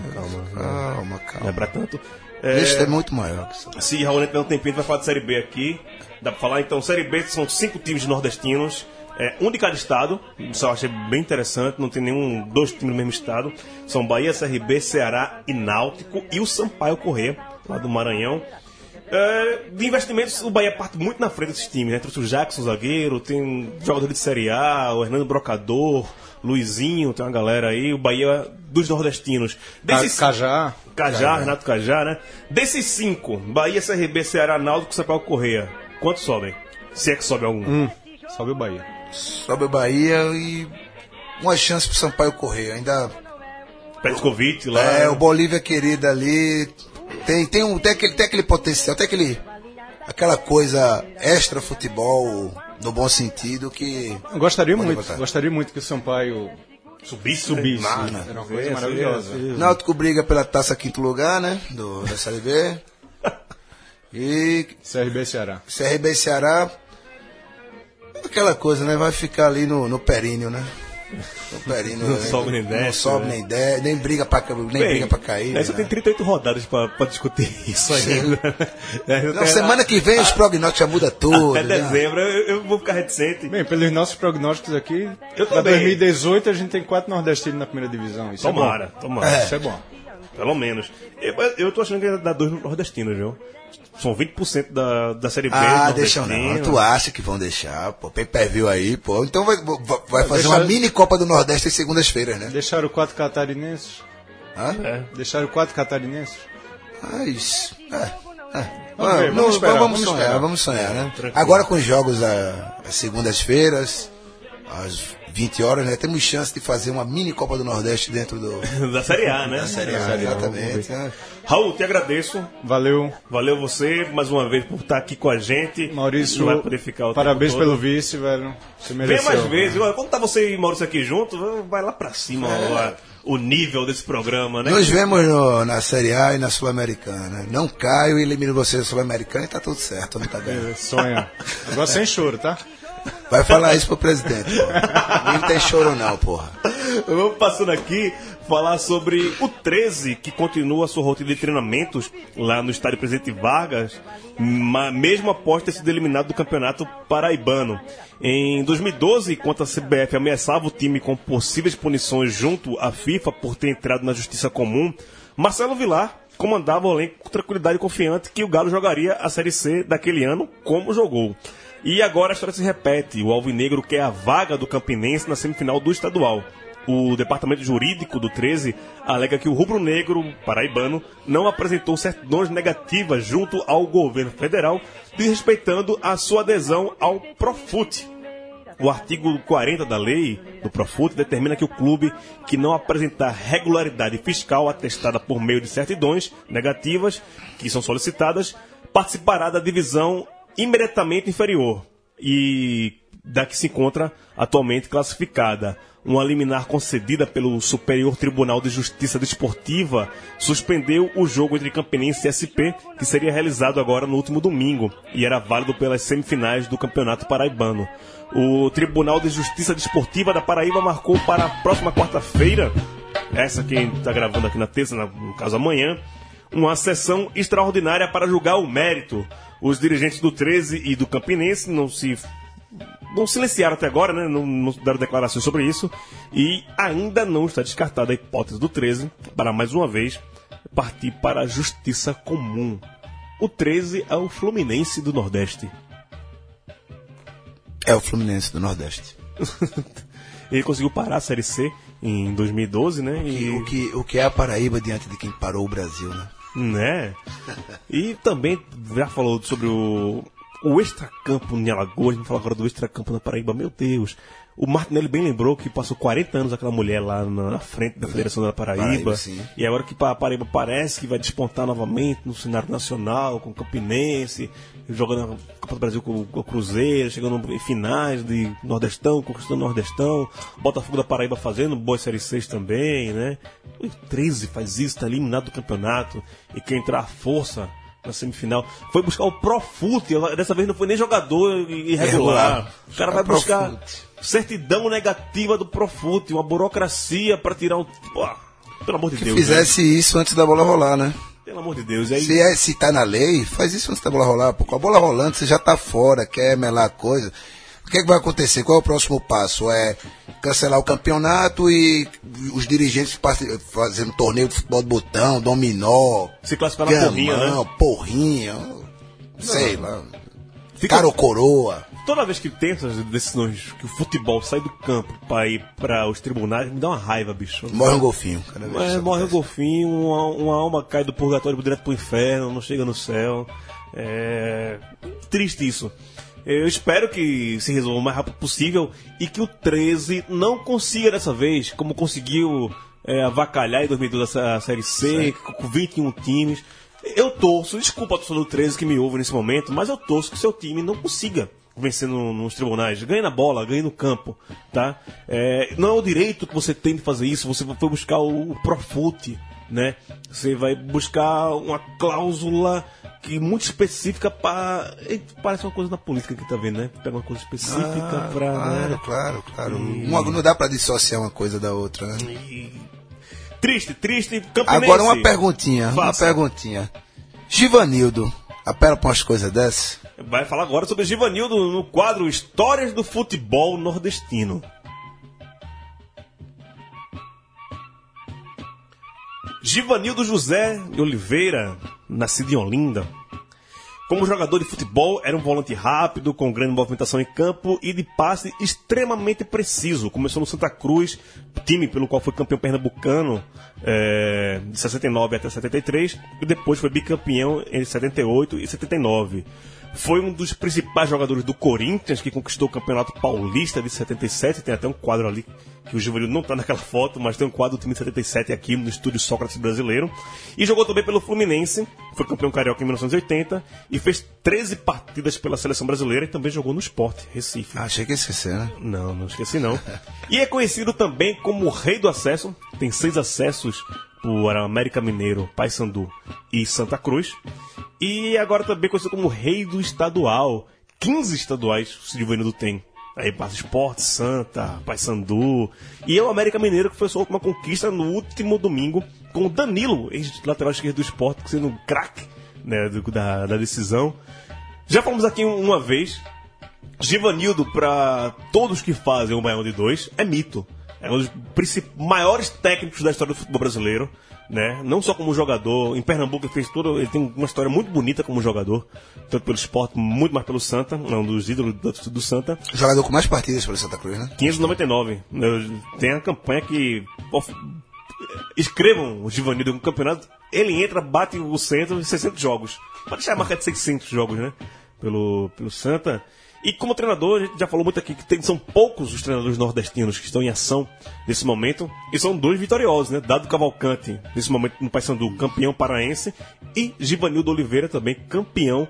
Não é pra tanto. Leicester é muito maior. Se Raul tiver um tempinho, a gente vai falar de Série B aqui. Dá pra falar, então, Série B são 5 times nordestinos. Um de cada estado. Isso eu achei bem interessante. Não tem 2 times do mesmo estado. São Bahia, CRB, Ceará e Náutico. E o Sampaio Corrêa, lá do Maranhão. De investimentos, o Bahia parte muito na frente desses times, né? Trouxe o Jackson, zagueiro, tem um jogador de Série A, o Hernando Brocador, Luizinho, tem uma galera aí, o Bahia dos nordestinos. Cajá, Renato Cajá, né? Desses 5, Bahia, CRB, Ceará, Náutico, Sampaio Corrêa, quantos sobem? Se é que sobe algum. Sobe o Bahia. Sobe o Bahia e uma chance pro Sampaio Corrêa, ainda... Petkovic lá. O Bolívia querida ali... Tem aquele potencial, aquela coisa extra futebol, no bom sentido, que... Eu gostaria muito que o Sampaio subisse. Era uma coisa maravilhosa. Náutico briga pela taça 5º lugar, né? Da Série B. E... CRB e Ceará. Aquela coisa, né? Vai ficar ali no períneo, né? Não sobe nem desce. Não sobe nem desce, nem briga pra cair. Aí só tem 38 rodadas pra discutir isso ainda. Semana que vem os prognósticos já mudam tudo. Até dezembro eu vou ficar reticente. Bem, pelos nossos prognósticos aqui, pra 2018 a gente tem 4 nordestinos na primeira divisão. Isso tomara. Isso é bom. Pelo menos. Eu tô achando que ainda dá 2 nordestinos, viu? São 20% da Série B. Deixam não. Tu acha que vão deixar, pô. Pay-per-view aí, pô. Então vai fazer uma mini Copa do Nordeste em segundas-feiras, né? Deixaram 4 catarinenses. Deixaram 4 catarinenses. Vamos sonhar, né? Tranquilo. Agora com os jogos às segundas-feiras, às 20 horas, né? Temos chance de fazer uma mini Copa do Nordeste dentro da Série A, né? Da Série A, exatamente. Raul, te agradeço. Valeu você, mais uma vez, por estar aqui com a gente. Maurício, não vai poder ficar o parabéns pelo vice, velho. Você mereceu. Vem mais vezes. Quando tá você e Maurício aqui junto, vai lá pra cima o nível desse programa, né? Nos vemos na Série A e na Sul-Americana. Não caio e elimino você da Sul-Americana e tá tudo certo, não tá bem. Sonha. Agora sem choro, tá? Vai falar isso pro presidente, porra. Não tem choro não, porra. Vamos passando aqui falar sobre o 13, que continua a sua rotina de treinamentos lá no estádio Presidente Vargas, mesmo após ter sido eliminado do Campeonato Paraibano. Em 2012, quando a CBF ameaçava o time com possíveis punições junto à FIFA por ter entrado na Justiça Comum, Marcelo Vilar comandava o elenco com tranquilidade e confiante que o Galo jogaria a Série C daquele ano como jogou. E agora a história se repete. O Alvinegro quer a vaga do Campinense na semifinal do estadual. O departamento jurídico do 13 alega que o rubro-negro paraibano não apresentou certidões negativas junto ao governo federal, desrespeitando a sua adesão ao Profut. O artigo 40 da lei do Profut determina que o clube que não apresentar regularidade fiscal atestada por meio de certidões negativas, que são solicitadas, participará da divisão imediatamente inferior e da que se encontra atualmente classificada. Uma liminar concedida pelo Superior Tribunal de Justiça Desportiva suspendeu o jogo entre Campinense e SP, que seria realizado agora no último domingo e era válido pelas semifinais do Campeonato Paraibano. O Tribunal de Justiça Desportiva da Paraíba marcou para a próxima quarta-feira, essa que está gravando aqui na terça, no caso amanhã, uma sessão extraordinária para julgar o mérito. Os dirigentes do 13 e do Campinense não silenciaram até agora, né? Não deram declarações sobre isso. E ainda não está descartada a hipótese do 13 para, mais uma vez, partir para a Justiça Comum. O 13 é o Fluminense do Nordeste. É o Fluminense do Nordeste. Ele conseguiu parar a Série C em 2012, né? O que é a Paraíba diante de quem parou o Brasil, né? Né? E também já falou sobre o extracampo em Alagoas, vamos falar agora do extracampo na Paraíba, meu Deus. O Martinelli bem lembrou que passou 40 anos aquela mulher lá na frente da Federação da Paraíba. E agora que a Paraíba parece que vai despontar novamente no cenário nacional, com o Campinense, jogando a Copa do Brasil com o Cruzeiro, chegando em finais de Nordestão, conquistando o Nordestão. Botafogo da Paraíba fazendo boas Série 6 também, né? O 13 faz isso, tá eliminado do campeonato e quer entrar à força na semifinal. Foi buscar o Profute, dessa vez não foi nem jogador irregular. O cara vai buscar certidão negativa do Profute, uma burocracia para tirar um... Pô, pelo amor de Deus. Que fizesse isso antes da bola rolar, né? Pelo amor de Deus. Aí... Se tá na lei, faz isso antes da bola rolar. Porque com a bola rolando, você já tá fora, quer melar a coisa. O que é que vai acontecer? Qual é o próximo passo? É cancelar o campeonato e os dirigentes fazendo torneio de futebol de botão, dominó, se classificar na porrinha, né? Porrinha, sei lá. Cara ou coroa. Toda vez que tem essas decisões que o futebol sai do campo para ir para os tribunais, me dá uma raiva, bicho. Morre um golfinho. Morre um golfinho, uma alma cai do purgatório direto pro inferno, não chega no céu. É triste isso. Eu espero que se resolva o mais rápido possível e que o 13 não consiga dessa vez, como conseguiu avacalhar em 2012 a Série C, com 21 times. Eu torço, desculpa a torcedor do 13 que me ouve nesse momento, mas eu torço que o seu time não consiga vencer nos tribunais. Ganhe na bola, ganhe no campo, tá? Não é o direito que você tem de fazer isso, você foi buscar o Profute, né? Você vai buscar uma cláusula que muito específica para... Parece uma coisa na política que tá vendo, né? Pega uma coisa específica para... Claro. Não dá para dissociar uma coisa da outra, né? Triste, Campinense. Agora uma perguntinha. Givanildo, apela para umas coisas dessas? Vai falar agora sobre Givanildo no quadro Histórias do Futebol Nordestino. Givanildo José de Oliveira, nascido em Olinda. Como jogador de futebol, era um volante rápido, com grande movimentação em campo e de passe extremamente preciso. Começou no Santa Cruz, time pelo qual foi campeão pernambucano de 69 até 73, e depois foi bicampeão em 78 e 79. Foi um dos principais jogadores do Corinthians, que conquistou o Campeonato Paulista de 77. Tem até um quadro ali, que o Givanildo não está naquela foto, mas tem um quadro do time de 77 aqui no Estúdio Sócrates Brasileiro. E jogou também pelo Fluminense, foi campeão carioca em 1980 e fez 13 partidas pela Seleção Brasileira e também jogou no Sport Recife. Achei que ia esquecer, né? Não esqueci não. E é conhecido também como o Rei do Acesso, tem 6 acessos por América Mineiro, Paysandu e Santa Cruz. E agora também conhecido como Rei do Estadual. 15 estaduais o Givanildo tem. Aí passa Sport, Santa, Paysandu. E é o América Mineiro que foi sua última conquista no último domingo com o Danilo, ex-lateral esquerdo do Sport, sendo um craque, né, da decisão. Já falamos aqui uma vez, Givanildo, para todos que fazem o Baião de 2, é mito. É um dos maiores técnicos da história do futebol brasileiro, né? Não só como jogador. Em Pernambuco ele tem uma história muito bonita como jogador, tanto pelo Sport, muito mais pelo Santa, um dos ídolos do Santa. Jogador com mais partidas pelo Santa Cruz, né? 599. Tem a campanha que... Escrevam o Givanildo no campeonato, ele entra, bate o centro em 600 jogos. Pode deixar a marca de 600 jogos, né? Pelo Santa. E como treinador, a gente já falou muito aqui que são poucos os treinadores nordestinos que estão em ação nesse momento, e são 2 vitoriosos, né? Dado Cavalcante, nesse momento no Paysandu, campeão paraense, e Givanildo Oliveira também campeão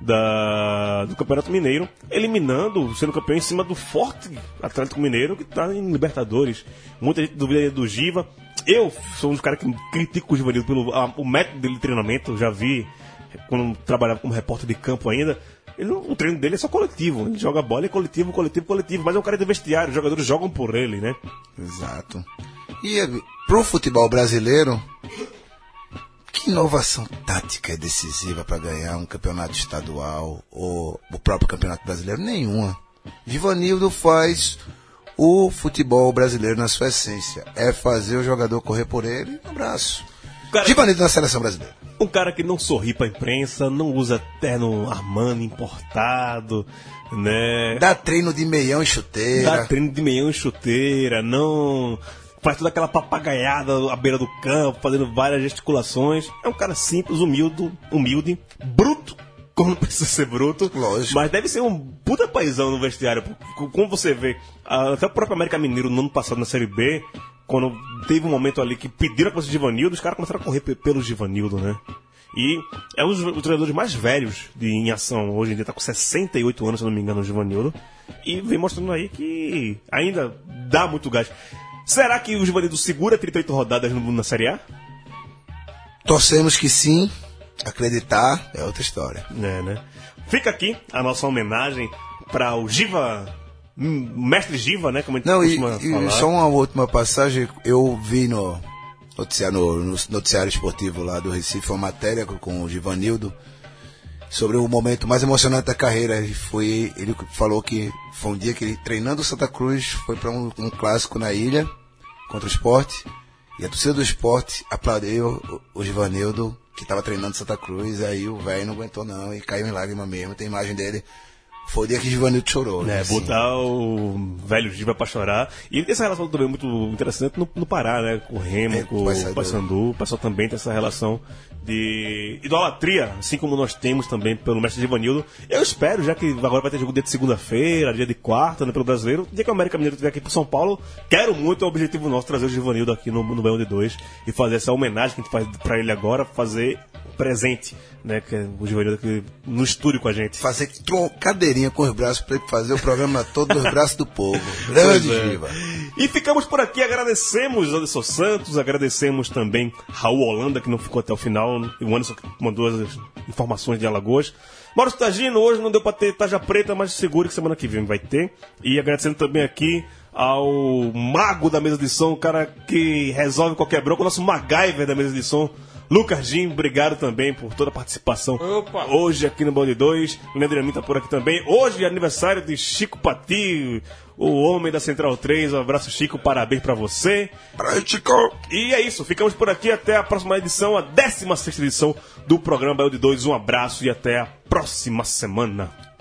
do Campeonato Mineiro, sendo campeão em cima do forte Atlético Mineiro, que está em Libertadores. Muita gente duvida do Giva. Eu sou um dos caras que critico o Givanildo pelo método dele de treinamento. Eu já vi quando trabalhava como repórter de campo ainda. O treino dele é só coletivo. Ele joga bola, é coletivo. Mas é um cara de vestiário. Os jogadores jogam por ele, né? Exato. E pro futebol brasileiro, que inovação tática é decisiva para ganhar um campeonato estadual ou o próprio campeonato brasileiro? Nenhuma. Givanildo faz o futebol brasileiro na sua essência. É fazer o jogador correr por ele. Um abraço. Givanildo na seleção brasileira. Um cara que não sorri pra imprensa, não usa terno Armani importado, né? Dá treino de meião e chuteira. Não faz toda aquela papagaiada à beira do campo, fazendo várias gesticulações. É um cara simples, humilde, bruto, como precisa ser bruto. Lógico. Mas deve ser um puta paizão no vestiário. Como você vê, até o próprio América Mineiro no ano passado na Série B, quando teve um momento ali que pediram a coisa de Givanildo, os caras começaram a correr pelo Givanildo, né? E é um dos treinadores mais velhos em ação. Hoje em dia tá com 68 anos, se não me engano, o Givanildo. E vem mostrando aí que ainda dá muito gás. Será que o Givanildo segura 38 rodadas na Série A? Torcemos que sim. Acreditar é outra história. Né? Fica aqui a nossa homenagem para o Giva, mestre Giva, né? Como a gente costuma falar. E só uma última passagem, eu vi no noticiário esportivo lá do Recife uma matéria com o Givanildo sobre o momento mais emocionante da carreira. Ele falou que foi um dia que ele, treinando o Santa Cruz, foi para um clássico na ilha contra o Sport, e a torcida do Sport aplaudiu o Givanildo, que estava treinando Santa Cruz. Aí o velho não aguentou não e caiu em lágrima mesmo. Tem imagem dele. Foi o dia que Givanildo chorou. Né, assim. Botar o velho Giva pra chorar. E ele tem essa relação também muito interessante no Pará, né? Com o Remo, com o Paysandu. O pessoal também tem essa relação de idolatria, assim como nós temos também pelo mestre Givanildo. Eu espero, já que agora vai ter jogo dia de segunda-feira, dia de quarta, né, pelo brasileiro. Dia que o América Mineiro estiver aqui pro São Paulo, quero muito, é o objetivo nosso, trazer o Givanildo aqui no Baião de 2 e fazer essa homenagem que a gente faz pra ele agora, fazer presente, né? Que é o Givanildo aqui no estúdio com a gente. Fazer cadeirinha com os braços pra ele fazer o programa todo nos braços do povo. Grande Giva. E ficamos por aqui, agradecemos Anderson Santos, agradecemos também Raul Holanda, que não ficou até o final, e o Anderson que mandou as informações de Alagoas. Maurício Tagino, hoje não deu pra ter Taja Preta, mas segure que semana que vem vai ter. E agradecendo também aqui ao mago da mesa de som, o cara que resolve qualquer bronca, o nosso MacGyver da mesa de som, Lucas Jim, obrigado também por toda a participação. Opa. Hoje aqui no Band 2. O Leandro Amin tá por aqui também. Hoje é aniversário de Chico Pati, o homem da Central 3. Um abraço, Chico, parabéns pra você. Pra Chico. E é isso, ficamos por aqui até a próxima edição, a 16ª edição do programa Band 2. Um abraço e até a próxima semana.